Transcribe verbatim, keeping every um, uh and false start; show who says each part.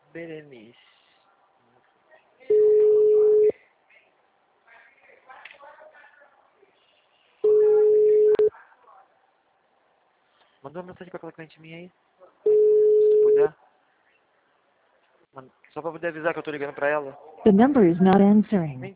Speaker 1: Berenice. Manda uma mensagem pra aquela cliente minha aí. Se tu puder. Manda- Só pra poder avisar que eu tô ligando pra ela.
Speaker 2: The number is not answering.